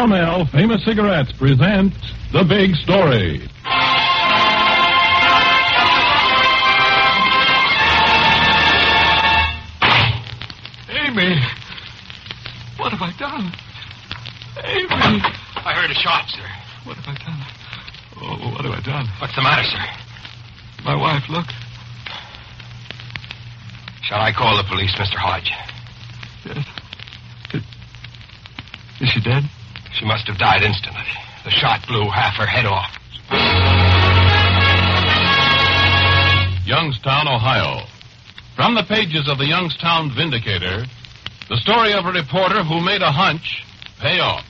Pall-Mall Famous Cigarettes present The Big Story. Amy! What have I done? Amy! I heard a shot, sir. What have I done? Oh, what have I done? What's the matter, sir? My wife, look. Shall I call the police, Mr. Hodge? Dead. Is she dead? She must have died instantly. The shot blew half her head off. Youngstown, Ohio. From the pages of the Youngstown Vindicator, the story of a reporter who made a hunch pay off.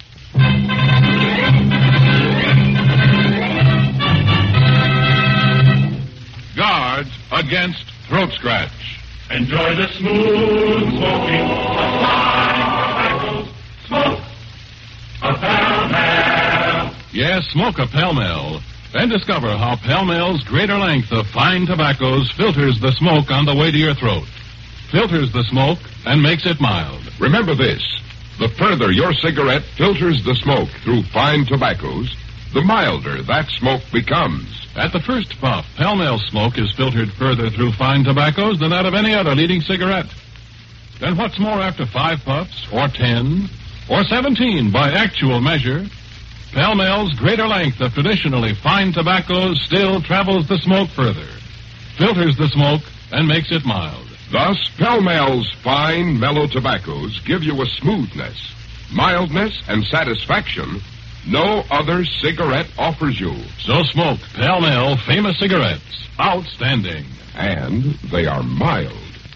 Guards against throat scratch. Enjoy the smooth smoking of fine tobaccos. Smoke a Pall-Mall. Yes, smoke a Pall-Mall and discover how Pall-Mall's greater length of fine tobaccos filters the smoke on the way to your throat. Filters the smoke and makes it mild. Remember this. The further your cigarette filters the smoke through fine tobaccos, the milder that smoke becomes. At the first puff, Pall-Mall smoke is filtered further through fine tobaccos than that of any other leading cigarette. Then what's more, after 5 puffs, or 10, or 17 by actual measure, Pall-Mall's greater length of traditionally fine tobaccos still travels the smoke further, filters the smoke, and makes it mild. Thus, Pall-Mall's fine, mellow tobaccos give you a smoothness, mildness, and satisfaction no other cigarette offers you. So smoke Pall-Mall Famous Cigarettes. Outstanding. And they are mild.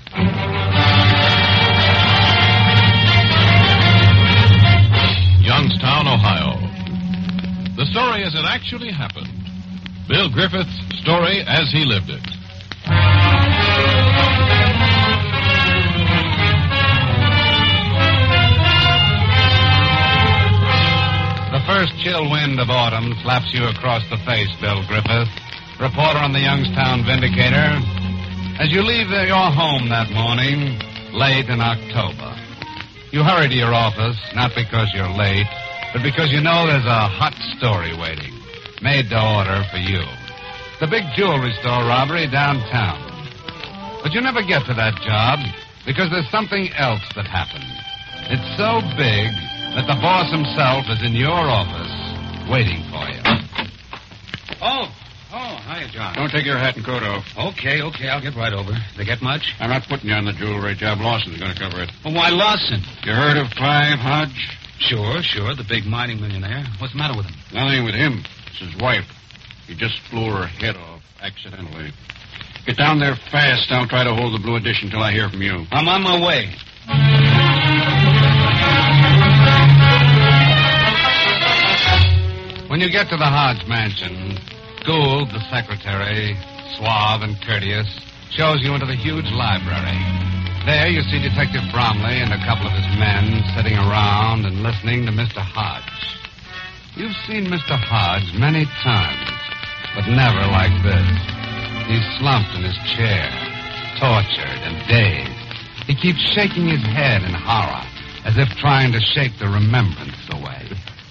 Youngstown, Ohio. The story as it actually happened. Bill Griffith's story as he lived it. The first chill wind of autumn slaps you across the face, Bill Griffith, reporter on the Youngstown Vindicator, as you leave your home that morning, late in October. You hurry to your office, not because you're late, but because you know there's a hot story waiting, made to order for you. The big jewelry store robbery downtown. But you never get to that job because there's something else that happened. It's so big that the boss himself is in your office waiting for you. Oh, hiya, John. Don't take your hat and coat off. Okay, I'll get right over. They get much? I'm not putting you on the jewelry job. Lawson's going to cover it. Well, why Lawson? You heard of Clive Hodge? Sure, the big mining millionaire. What's the matter with him? Nothing with him. It's his wife. He just flew her head off accidentally. Get down there fast. I'll try to hold the Blue Edition till I hear from you. I'm on my way. When you get to the Hodge mansion, Gould, the secretary, suave and courteous, shows you into the huge library. There you see Detective Bromley and a couple of his men sitting around and listening to Mr. Hodge. You've seen Mr. Hodge many times, but never like this. He's slumped in his chair, tortured and dazed. He keeps shaking his head in horror, as if trying to shake the remembrance away.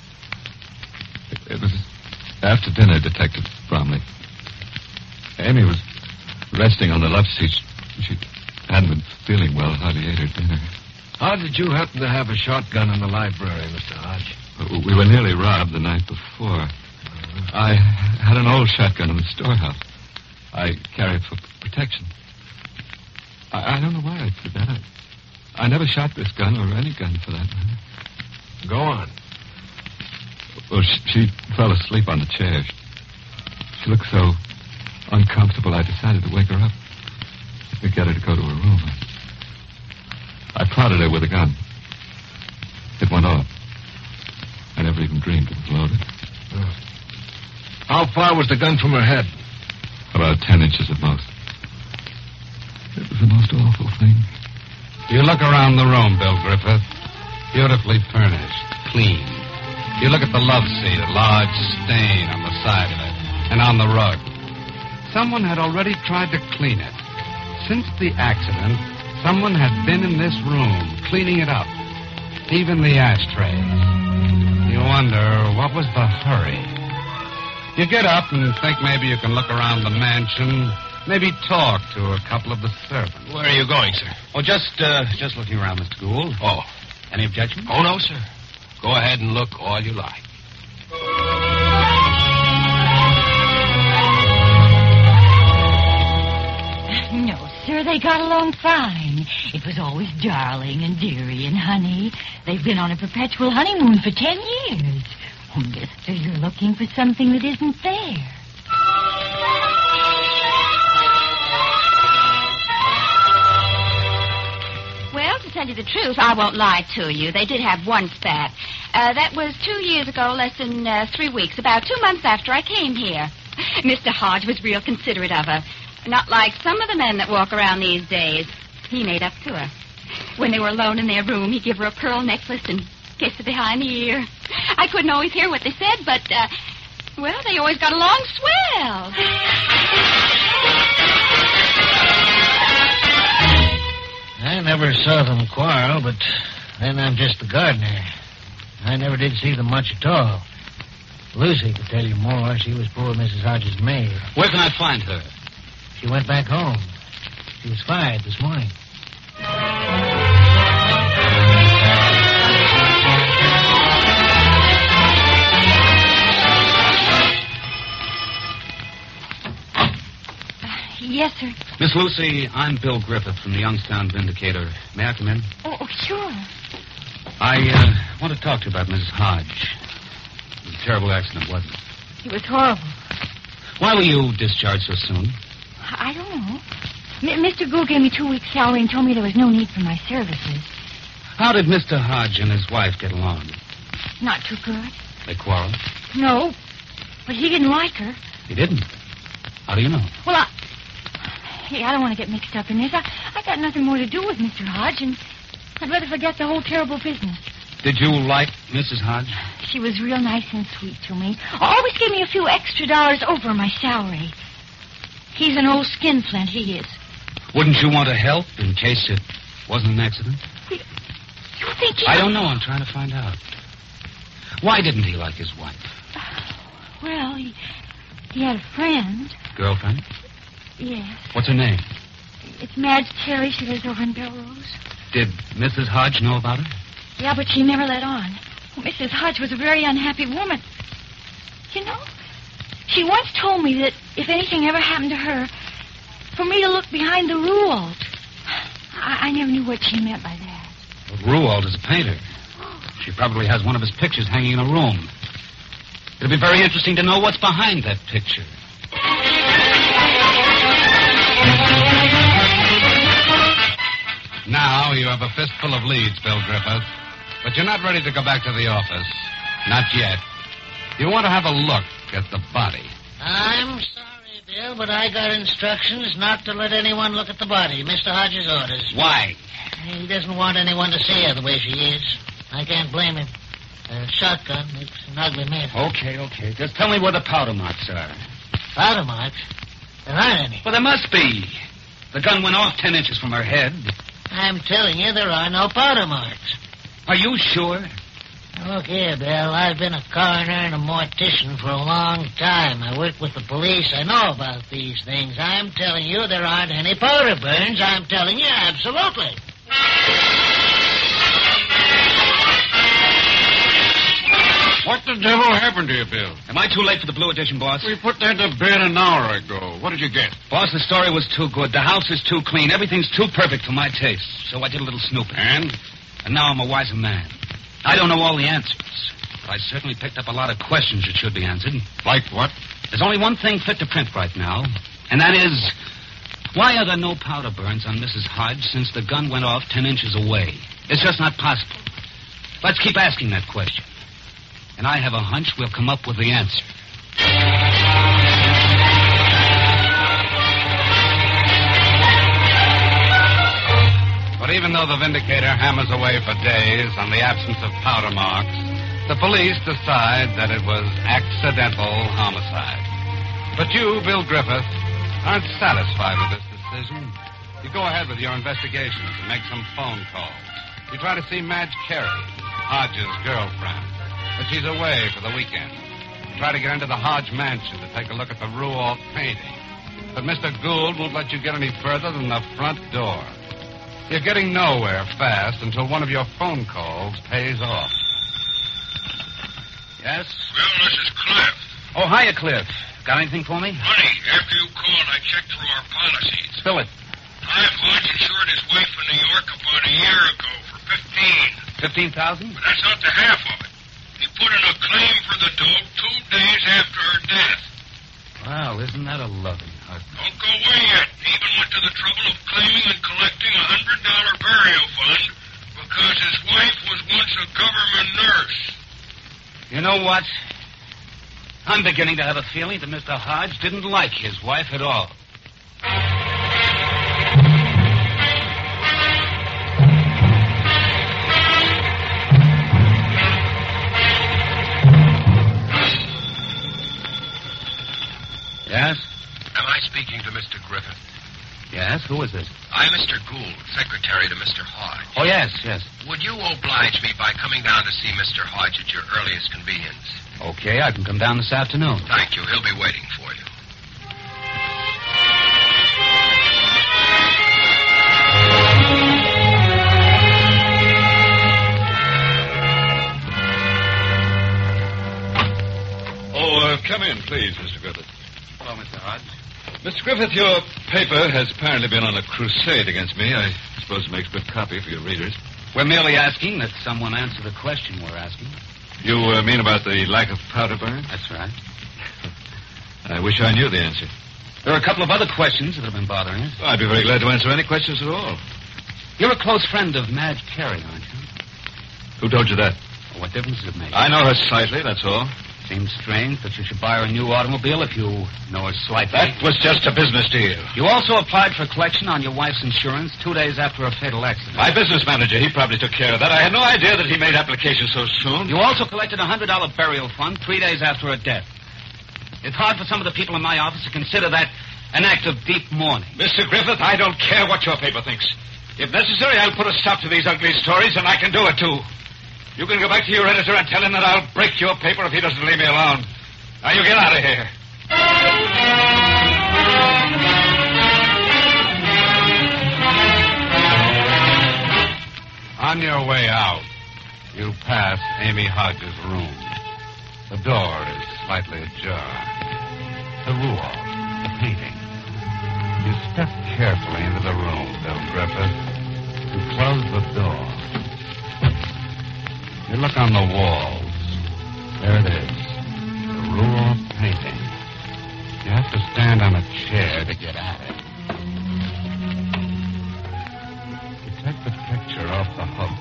It was after dinner, Detective Bromley. Amy was resting on the left seat. She hadn't been feeling well, hardly ate her dinner. How did you happen to have a shotgun in the library, Mr. Hodge? We were nearly robbed the night before. I had an old shotgun in the storehouse. I carry it for protection. I don't know why I did that. I never shot this gun, or any gun for that matter. Go on. Well, she fell asleep on the chair. She looked so uncomfortable, I decided to wake her up. To get her to go to her room. I prodded her with a gun. It went off. I never even dreamed it was loaded. How far was the gun from her head? About 10 inches at most. It was the most awful thing. You look around the room, Bill Griffith. Beautifully furnished, clean. You look at the love seat, a large stain on the side of it, and on the rug. Someone had already tried to clean it. Since the accident, someone had been in this room, cleaning it up. Even the ashtrays. You wonder, what was the hurry? You get up and think maybe you can look around the mansion, maybe talk to a couple of the servants. Where are you going, sir? Oh, just looking around, Mr. Gould. Oh. Any objection? Oh, no, sir. Go ahead and look all you like. No, sir, they got along fine. It was always darling and dearie and honey. They've been on a perpetual honeymoon for 10 years. Oh, mister, you're looking for something that isn't there. Well, to tell you the truth, I won't lie to you. They did have one spat. That was 2 years ago, less than 3 weeks, about 2 months after I came here. Mr. Hodge was real considerate of her. Not like some of the men that walk around these days. He made up to her. When they were alone in their room, he'd give her a pearl necklace and kiss her behind the ear. I couldn't always hear what they said, but, well, they always got along swell. I never saw them quarrel, but then I'm just the gardener. I never did see them much at all. Lucy could tell you more. She was poor Mrs. Hodges' maid. Where can I find her? She went back home. She was fired this morning. Yes, sir. Miss Lucy, I'm Bill Griffith from the Youngstown Vindicator. May I come in? Oh, sure. I want to talk to you about Mrs. Hodge. It was a terrible accident, wasn't it? It was horrible. Why were you discharged so soon? I don't know. Mr. Gould gave me 2 weeks' salary and told me there was no need for my services. How did Mr. Hodge and his wife get along? Not too good. They quarreled? No, but he didn't like her. He didn't? How do you know? Well, I don't want to get mixed up in this. I got nothing more to do with Mr. Hodge, and I'd rather forget the whole terrible business. Did you like Mrs. Hodge? She was real nice and sweet to me. Always gave me a few extra dollars over my salary. He's an old skinflint, he is. Wouldn't you want to help in case it wasn't an accident? You think he... I don't know. I'm trying to find out. Why didn't he like his wife? Well, he had a friend. Girlfriend? Yes. What's her name? It's Madge Terry. She lives over in Belrose. Did Mrs. Hodge know about her? Yeah, but she never let on. Mrs. Hodge was a very unhappy woman. You know, she once told me that if anything ever happened to her, for me to look behind the Ruwalt. I never knew what she meant by that. Well, Ruwalt is a painter. She probably has one of his pictures hanging in a room. It'll be very interesting to know what's behind that picture. Now you have a fistful of leads, Bill Griffith. But you're not ready to go back to the office. Not yet. You want to have a look at the body. I'm sorry, Bill, but I got instructions not to let anyone look at the body. Mr. Hodges' orders. Why? He doesn't want anyone to see her the way she is. I can't blame him. A shotgun makes an ugly mess. Okay. Just tell me where the powder marks are. Powder marks? There aren't any. Well, there must be. The gun went off 10 inches from her head. I'm telling you, there are no powder marks. Are you sure? Look here, Bill. I've been a coroner and a mortician for a long time. I work with the police. I know about these things. I'm telling you, there aren't any powder burns. I'm telling you, absolutely. What the devil happened to you, Bill? Am I too late for the Blue Edition, boss? We put that to bed an hour ago. What did you get? Boss, the story was too good. The house is too clean. Everything's too perfect for my taste. So I did a little snooping. And? And now I'm a wiser man. I don't know all the answers, but I certainly picked up a lot of questions that should be answered. Like what? There's only one thing fit to print right now, and that is, why are there no powder burns on Mrs. Hodge since the gun went off 10 inches away? It's just not possible. Let's keep asking that question. And I have a hunch we'll come up with the answer. But even though the Vindicator hammers away for days on the absence of powder marks, the police decide that it was accidental homicide. But you, Bill Griffith, aren't satisfied with this decision. You go ahead with your investigations and make some phone calls. You try to see Madge Carey, Hodge's girlfriend. but she's away for the weekend. Try to get into the Hodge mansion to take a look at the Ruoff painting. But Mr. Gould won't let you get any further than the front door. You're getting nowhere fast until one of your phone calls pays off. Yes? Well, this is Cliff. Oh, hiya, Cliff. Got anything for me? Honey, after you called, I checked through our policies. Spill it. Clive Hodge insured his wife in New York about a year ago for $15,000. $15,000? But that's not the half of it. He put in a claim for the dog 2 days after her death. Well, isn't that a lovely heart? Don't go away yet. He even went to the trouble of claiming and collecting a $100 burial fund because his wife was once a government nurse. You know what? I'm beginning to have a feeling that Mr. Hodge didn't like his wife at all. Yes? Am I speaking to Mr. Griffith? Yes? Who is this? I'm Mr. Gould, secretary to Mr. Hodge. Oh, yes, yes. Would you oblige me by coming down to see Mr. Hodge at your earliest convenience? Okay, I can come down this afternoon. Thank you. He'll be waiting for you. Come in, please, Mr. Griffith. Hello, Mr. Hodge. Mr. Griffith, your paper has apparently been on a crusade against me. I suppose it makes good copy for your readers. We're merely asking that someone answer the question we're asking. You mean about the lack of powder burn? That's right. I wish I knew the answer. There are a couple of other questions that have been bothering us. I'd be very glad to answer any questions at all. You're a close friend of Madge Carey, aren't you? Who told you that? Well, what difference does it make? I know her slightly, that's all. Seems strange that you should buy her a new automobile if you know her slightly. That was just a business deal. You also applied for collection on your wife's insurance 2 days after a fatal accident. My business manager, he probably took care of that. I had no idea that he made application so soon. You also collected a $100 burial fund 3 days after her death. It's hard for some of the people in my office to consider that an act of deep mourning. Mr. Griffith, I don't care what your paper thinks. If necessary, I'll put a stop to these ugly stories, and I can do it, too. You can go back to your editor and tell him that I'll break your paper if he doesn't leave me alone. Now, you get out of here. On your way out, you pass Amy Hodge's room. The door is slightly ajar. The Ruoff, the painting. You step carefully into the room, Bill Griffith. You close the door. You look on the walls. There it is. The Ruoff painting. You have to stand on a chair to get at it. You take the picture off the hook.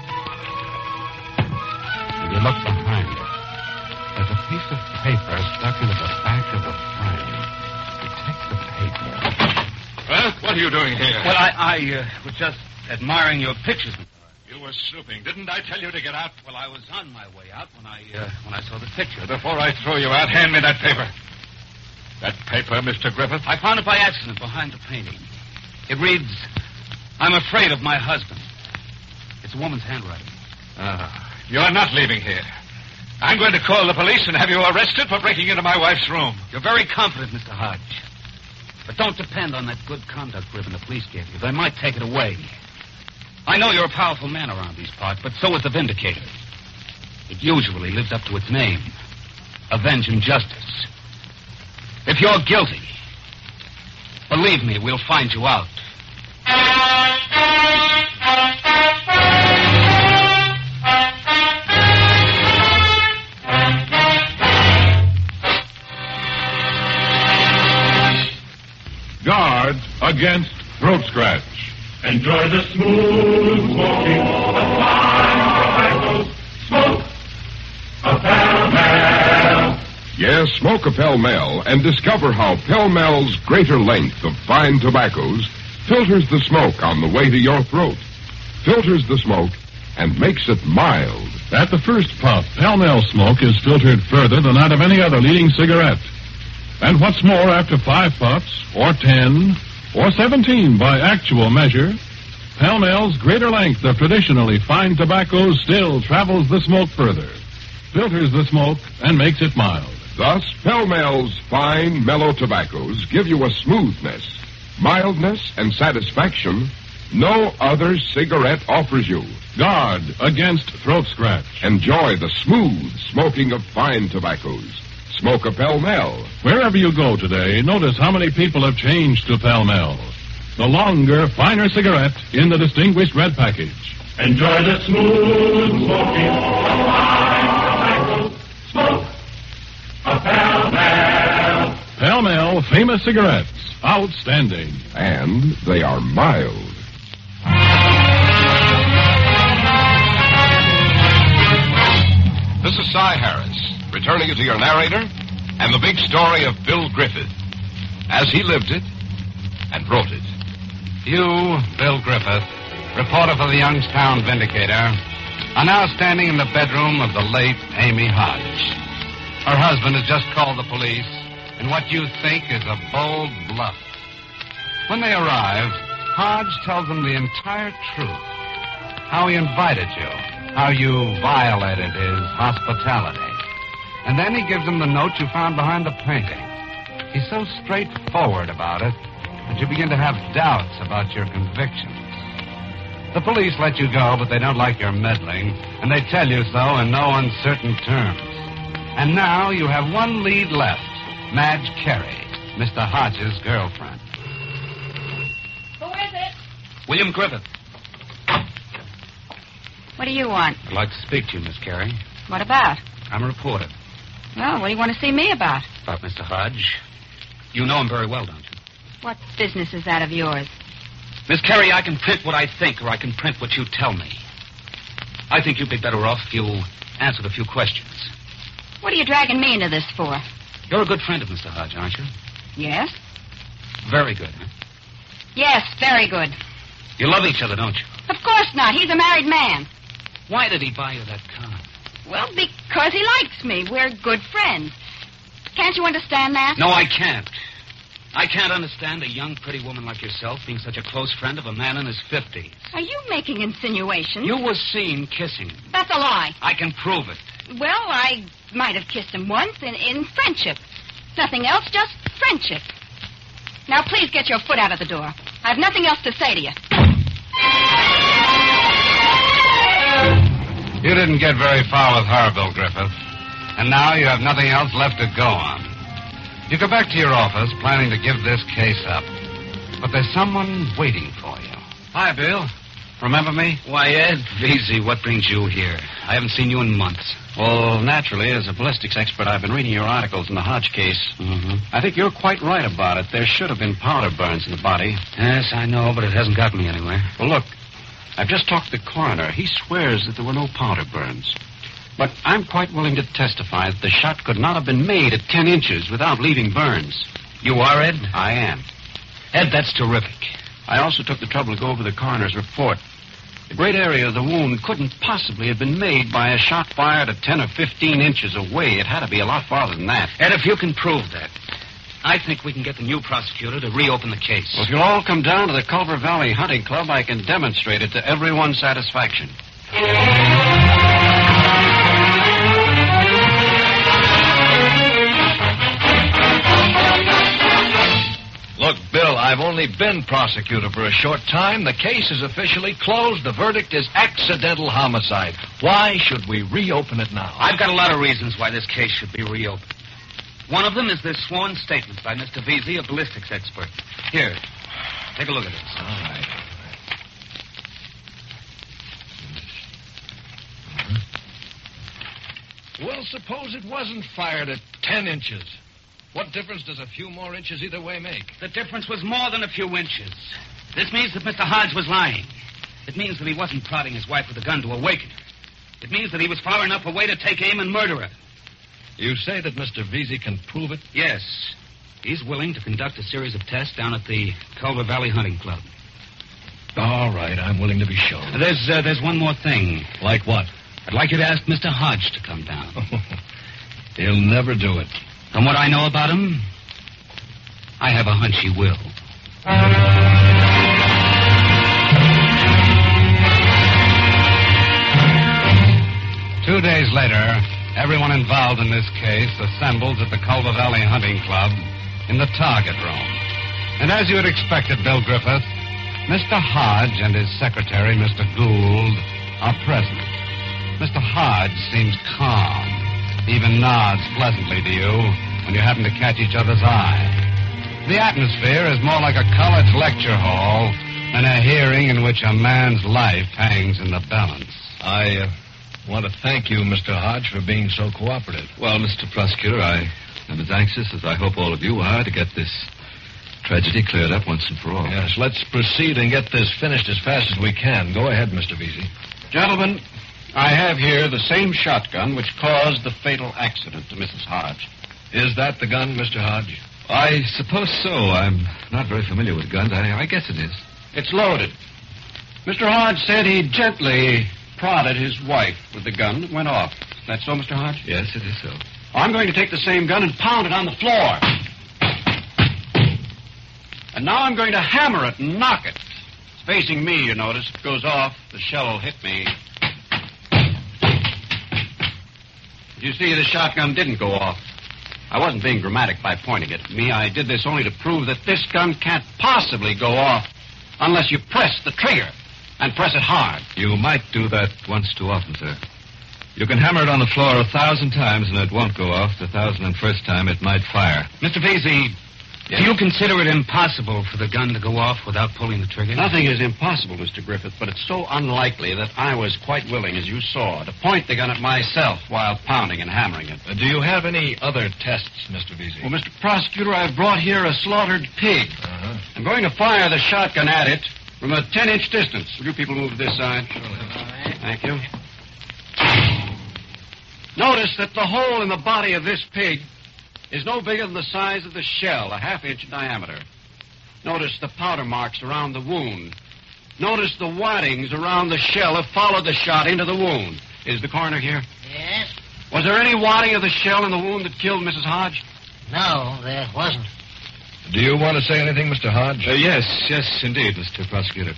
And you look behind it. There's a piece of paper stuck into the back of the frame. You take the paper. Well, what are you doing here? Well, I was just admiring your pictures. You were snooping. Didn't I tell you to get out? Well, I was on my way out when I saw the picture. Before I throw you out, hand me that paper. That paper, Mr. Griffith? I found it by accident behind the painting. It reads, "I'm afraid of my husband." It's a woman's handwriting. You're not leaving here. I'm going to call the police and have you arrested for breaking into my wife's room. You're very confident, Mr. Hodge. But don't depend on that good conduct ribbon the police gave you. They might take it away. I know you're a powerful man around these parts, but so is the Vindicator. It usually lives up to its name. Avenging justice. If you're guilty, believe me, we'll find you out. Guard against throat scratch. Enjoy the smooth smoking of fine tobacco. Smoke a Pall-Mall. Yes, smoke a Pall-Mall and discover how Pall-Mall's greater length of fine tobaccos filters the smoke on the way to your throat, filters the smoke, and makes it mild. At the first puff, Pall-Mall smoke is filtered further than that of any other leading cigarette. And what's more, after 5 puffs, or 10, or 17 by actual measure, Pall-Mall's greater length of traditionally fine tobacco still travels the smoke further. filters the smoke and makes it mild. Thus, Pell-Mell's fine, mellow tobaccos give you a smoothness, mildness, and satisfaction no other cigarette offers you. Guard against throat scratch. Enjoy the smooth smoking of fine tobaccos. Smoke a Pell-Mell. Wherever you go today, notice how many people have changed to Pell-Mell. The longer, finer cigarette in the distinguished red package. Enjoy the smooth smoking of fine tobacco. Smoke a Pell-Mell. Pell-Mell famous cigarettes. Outstanding. And they are mild. This is Cy Harris, returning you to your narrator and the big story of Bill Griffith, as he lived it and wrote it. You, Bill Griffith, reporter for the Youngstown Vindicator, are now standing in the bedroom of the late Amy Hodge. Her husband has just called the police in what you think is a bold bluff. When they arrive, Hodge tells them the entire truth. How he invited you, how you violated his hospitality. And then he gives them the note you found behind the painting. He's so straightforward about it that you begin to have doubts about your convictions. The police let you go, but they don't like your meddling, and they tell you so in no uncertain terms. And now you have one lead left, Madge Carey, Mr. Hodge's girlfriend. Who is it? William Griffith. What do you want? I'd like to speak to you, Miss Carey. What about? I'm a reporter. Well, what do you want to see me about? About Mr. Hodge. You know him very well, don't you? What business is that of yours? Miss Carey, I can print what I think, or I can print what you tell me. I think you'd be better off if you answered a few questions. What are you dragging me into this for? You're a good friend of Mr. Hodge, aren't you? Yes? Very good, huh? Yes, very good. You love each other, don't you? Of course not. He's a married man. Why did he buy you that car? Well, because he likes me. We're good friends. Can't you understand that? No, I can't. I can't understand a young, pretty woman like yourself being such a close friend of a man in his 50s. Are you making insinuations? You were seen kissing him. That's a lie. I can prove it. Well, I might have kissed him once in friendship. Nothing else, just friendship. Now, please get your foot out of the door. I have nothing else to say to you. You didn't get very far with her, Bill Griffith. And now you have nothing else left to go on. You go back to your office planning to give this case up. But there's someone waiting for you. Hi, Bill. Remember me? Why, Ed Veazey, what brings you here? I haven't seen you in months. Well, naturally, as a ballistics expert, I've been reading your articles in the Hodge case. Mm-hmm. I think you're quite right about it. There should have been powder burns in the body. Yes, I know, but it hasn't gotten me anywhere. Well, look, I've just talked to the coroner. He swears that there were no powder burns. But I'm quite willing to testify that the shot could not have been made at 10 inches without leaving burns. You are, Ed? I am. Ed, that's terrific. I also took the trouble to go over the coroner's report. The great area of the wound couldn't possibly have been made by a shot fired at 10 or 15 inches away. It had to be a lot farther than that. Ed, if you can prove that, I think we can get the new prosecutor to reopen the case. Well, if you'll all come down to the Culver Valley Hunting Club, I can demonstrate it to everyone's satisfaction. Look, Bill, I've only been prosecutor for a short time. The case is officially closed. The verdict is accidental homicide. Why should we reopen it now? I've got a lot of reasons why this case should be reopened. One of them is this sworn statement by Mr. Veazey, a ballistics expert. Here, take a look at this. All right. Well, suppose it wasn't fired at 10 inches. What difference does a few more inches either way make? The difference was more than a few inches. This means that Mr. Hodge was lying. It means that he wasn't prodding his wife with a gun to awaken her. It means that he was far enough away to take aim and murder her. You say that Mr. Veazey can prove it? Yes. He's willing to conduct a series of tests down at the Culver Valley Hunting Club. All right, I'm willing to be shown. There's one more thing. Like what? I'd like you to ask Mr. Hodge to come down. He'll never do it. From what I know about him, I have a hunch he will. 2 days later, Everyone involved in this case assembles at the Culver Valley Hunting Club in the target room. And as you had expected, Bill Griffith, Mr. Hodge and his secretary, Mr. Gould, are present. Mr. Hodge seems calm, even nods pleasantly to you when you happen to catch each other's eye. The atmosphere is more like a college lecture hall than a hearing in which a man's life hangs in the balance. I want to thank you, Mr. Hodge, for being so cooperative. Well, Mr. Prosecutor, I am as anxious as I hope all of you are to get this tragedy cleared up once and for all. Yes, let's proceed and get this finished as fast as we can. Go ahead, Mr. Vesey. Gentlemen, I have here the same shotgun which caused the fatal accident to Mrs. Hodge. Is that the gun, Mr. Hodge? I suppose so. I'm not very familiar with guns. I guess it is. It's loaded. Mr. Hodge said he gently prodded his wife with the gun that went off. Is that so, Mr. Hodge? Yes, it is so. I'm going to take the same gun and pound it on the floor. And now I'm going to hammer it and knock it. It's facing me, you notice. If it goes off, the shell will hit me. You see, the shotgun didn't go off. I wasn't being dramatic by pointing it at me. I did this only to prove that this gun can't possibly go off unless you press the trigger, and press it hard. You might do that once too often, sir. You can hammer it on the floor 1,000 times and it won't go off. The 1,001st time it might fire. Mr. Vesey, do you consider it impossible for the gun to go off without pulling the trigger? Nothing is impossible, Mr. Griffith, but it's so unlikely that I was quite willing, as you saw, to point the gun at myself while pounding and hammering it. Do you have any other tests, Mr. Vesey? Well, Mr. Prosecutor, I've brought here a slaughtered pig. Uh-huh. I'm going to fire the shotgun at it from a 10-inch distance. Will you people move to this side? All right. Thank you. Notice that the hole in the body of this pig is no bigger than the size of the shell, a half-inch in diameter. Notice the powder marks around the wound. Notice the waddings around the shell have followed the shot into the wound. Is the coroner here? Yes? Was there any wadding of the shell in the wound that killed Mrs. Hodge? No, there wasn't. Do you want to say anything, Mr. Hodge? Yes, indeed, Mr. Prosecutor.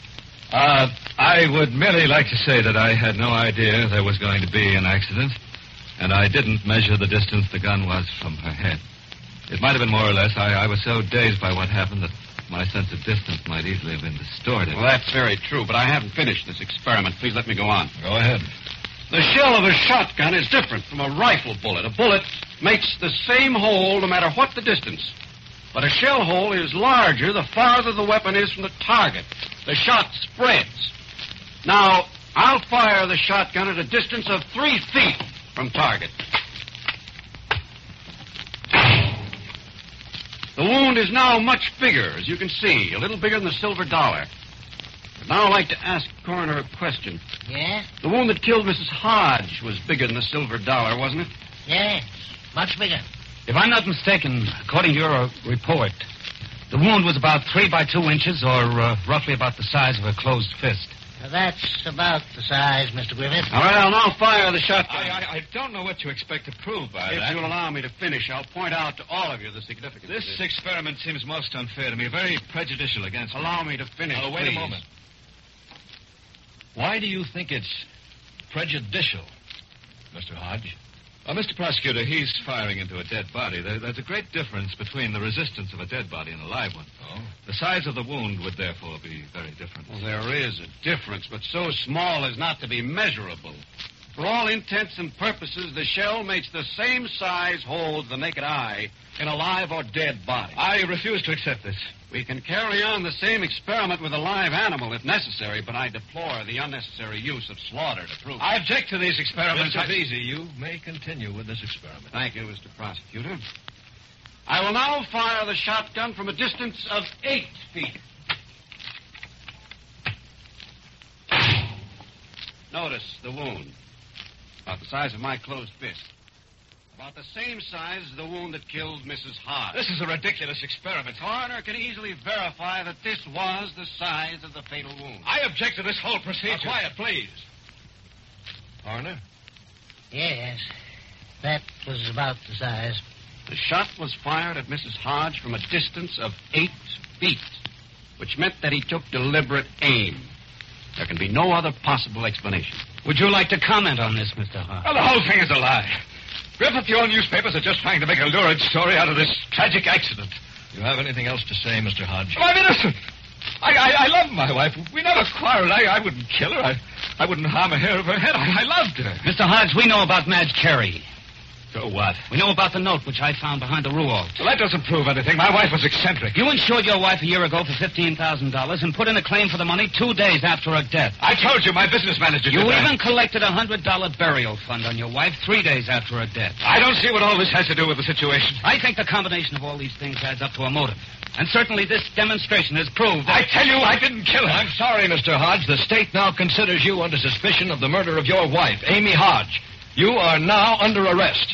I would merely like to say that I had no idea there was going to be an accident, and I didn't measure the distance the gun was from her head. It might have been more or less. I was so dazed by what happened that my sense of distance might easily have been distorted. Well, that's very true, but I haven't finished this experiment. Please let me go on. Go ahead. The shell of a shotgun is different from a rifle bullet. A bullet makes the same hole no matter what the distance. But a shell hole is larger the farther the weapon is from the target. The shot spreads. Now, I'll fire the shotgun at a distance of 3 feet from target. The wound is now much bigger, as you can see, a little bigger than the silver dollar. But now I'd like to ask the coroner a question. Yes? The wound that killed Mrs. Hodge was bigger than the silver dollar, wasn't it? Yes, much bigger. If I'm not mistaken, according to your report, the wound was about 3 by 2 inches, or roughly about the size of a closed fist. That's about the size, Mr. Griffith. All right, I'll now fire the shotgun. I don't know what you expect to prove by If that. you'll allow me to finish, I'll point out to all of you the significance of This experiment seems most unfair to me, very prejudicial against me. Allow me to finish, Oh, wait please. a moment. Why do you think it's prejudicial, Mr. Hodge? Mr. Prosecutor, he's firing into a dead body. There's a great difference between the resistance of a dead body and a live one. Oh? The size of the wound would therefore be very different. Well, there is a difference, but so small as not to be measurable. For all intents and purposes, the shell makes the same size hole to the naked eye in a live or dead body. I refuse to accept this. We can carry on the same experiment with a live animal if necessary, but I deplore the unnecessary use of slaughter to prove it. I object to these experiments. Mr. Vesey, you may continue with this experiment. Thank you, Mr. Prosecutor. I will now fire the shotgun from a distance of 8 feet. Notice the wound. About the size of my closed fist. About the same size as the wound that killed Mrs. Hodge. This is a ridiculous experiment. Coroner can easily verify that this was the size of the fatal wound. I object to this whole procedure. Quiet, please. Coroner? Yes, that was about the size. The shot was fired at Mrs. Hodge from a distance of 8 feet, which meant that he took deliberate aim. There can be no other possible explanation. Would you like to comment on this, Mr. Hart? Well, the whole thing is a lie. Griffith, your newspapers are just trying to make a lurid story out of this tragic accident. You have anything else to say, Mr. Hodge? Oh, I'm innocent. I love my wife. We never quarreled. I wouldn't kill her. I wouldn't harm a hair of her head. I loved her. Mr. Hodge, we know about Madge Carey. So what? We know about the note which I found behind the Rualt. Well, that doesn't prove anything. My wife was eccentric. You insured your wife a year ago for $15,000 and put in a claim for the money 2 days after her death. I told you, my business manager did You that. even collected a $100 burial fund on your wife 3 days after her death. I don't see what all this has to do with the situation. I think the combination of all these things adds up to a motive. And certainly this demonstration has proved that... I tell you, I didn't kill her. I'm sorry, Mr. Hodge. The state now considers you under suspicion of the murder of your wife, Amy Hodge. You are now under arrest.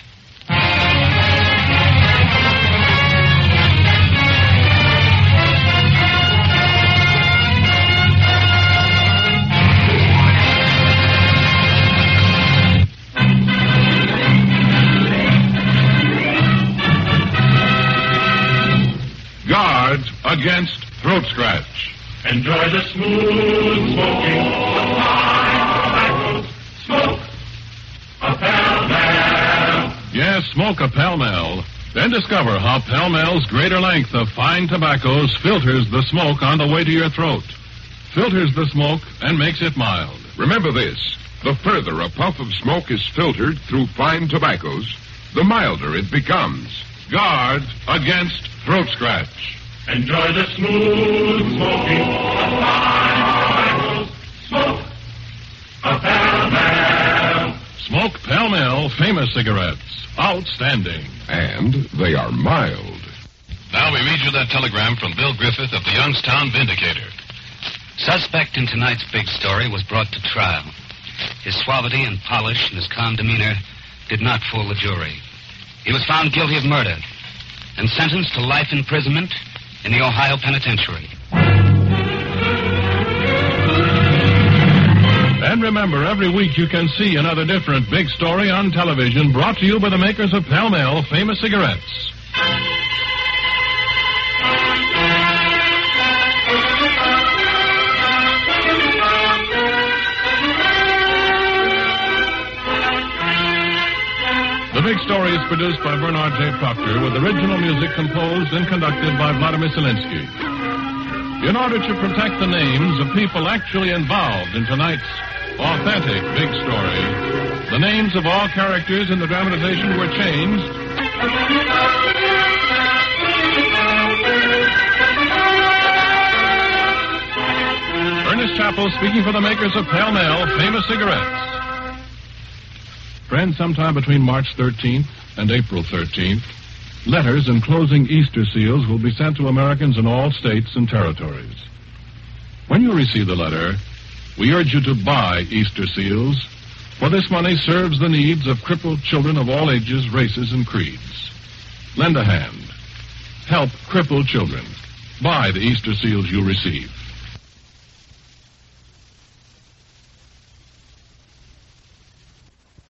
Guards against throat scratch. Enjoy the smooth smoking of fine tobacco. Smoke a Pall-Mall. Yes, smoke a Pall-Mall. Then discover how Pall-Mall's greater length of fine tobaccos filters the smoke on the way to your throat. Filters the smoke and makes it mild. Remember this. The further a puff of smoke is filtered through fine tobaccos, the milder it becomes. Guards against throat scratch. Enjoy the smooth smoking of fine tobacco. Smoke a Pall-Mall. Smoke Pall-Mall famous cigarettes. Outstanding. And they are mild. Now we read you that telegram from Bill Griffith of the Youngstown Vindicator. Suspect in tonight's big story was brought to trial. His suavity and polish and his calm demeanor did not fool the jury. He was found guilty of murder and sentenced to life imprisonment in the Ohio Penitentiary. And remember, every week you can see another different big story on television brought to you by the makers of Pall-Mall famous cigarettes. The Big Story is produced by Bernard J. Proctor with original music composed and conducted by Vladimir Selinsky. In order to protect the names of people actually involved in tonight's authentic Big Story, the names of all characters in the dramatization were changed. Ernest Chappell speaking for the makers of Pall-Mall famous cigarettes. Friends, sometime between March 13th and April 13th, letters enclosing Easter seals will be sent to Americans in all states and territories. When you receive the letter, we urge you to buy Easter seals, for this money serves the needs of crippled children of all ages, races, and creeds. Lend a hand. Help crippled children. Buy the Easter seals you receive.